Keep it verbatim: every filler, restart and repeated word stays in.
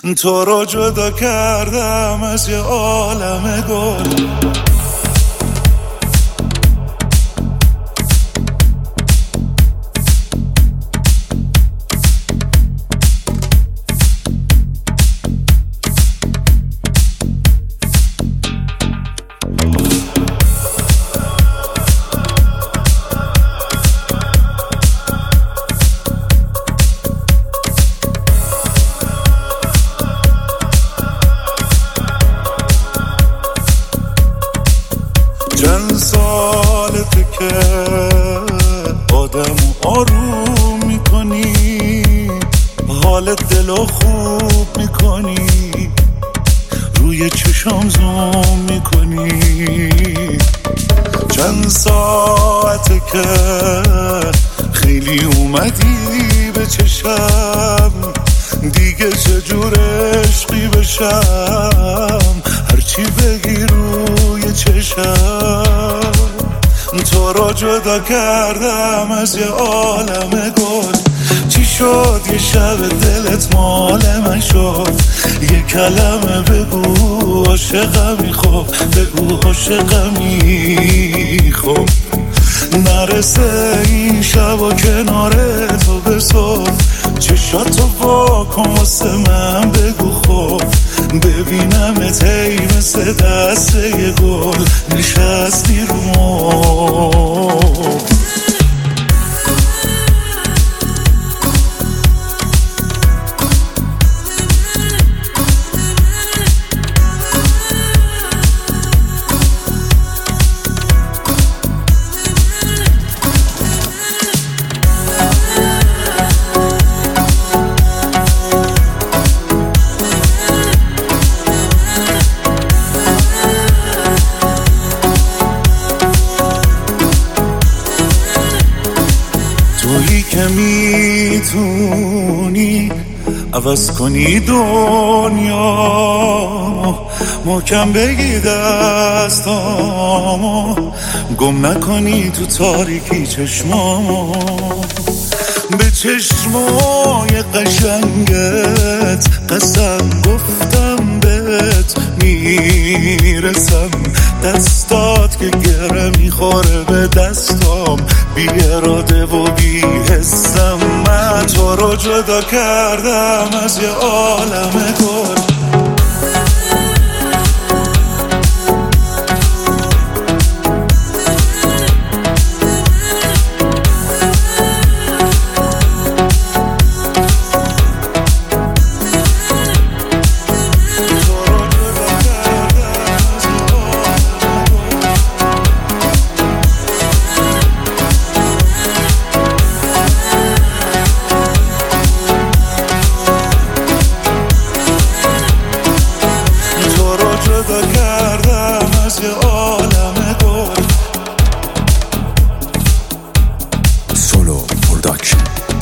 تو رو جدا کردم از یه عالم گل. چند سالته که آدم آروم میکنی، حال دلو خوب میکنی، روی چشام زوم میکنی. چند ساعته که خیلی اومدی به چشم، دیگه چجور عشقی بشم، هرچی بگی روی چشم. تو رو جدا کردم از یه عالم گل. چی شد یه شب دلت مال من شد؟ یه کلمه بگو عاشقمی، خب بگو عاشقمی، خب نرسه این شب و کنار تو بسو، چشاتو وا کن واسه من بگو، خب ببینمت ای مثل دست یه گل نشستی رو مبل. تویی که میتونی عوض کنی دنیا، محکم بگی دستامو، گم نکنی تو تاریکی چشمامو. به چشمای قشنگت قسم گفتم بهت میرسم، دستات که گره میخوره به دستام، بی اراده و بی حسم. من تو رو جدا کردم از یه عالم گل. جدا کردم از یه عالم گل. سولو پروداکشن.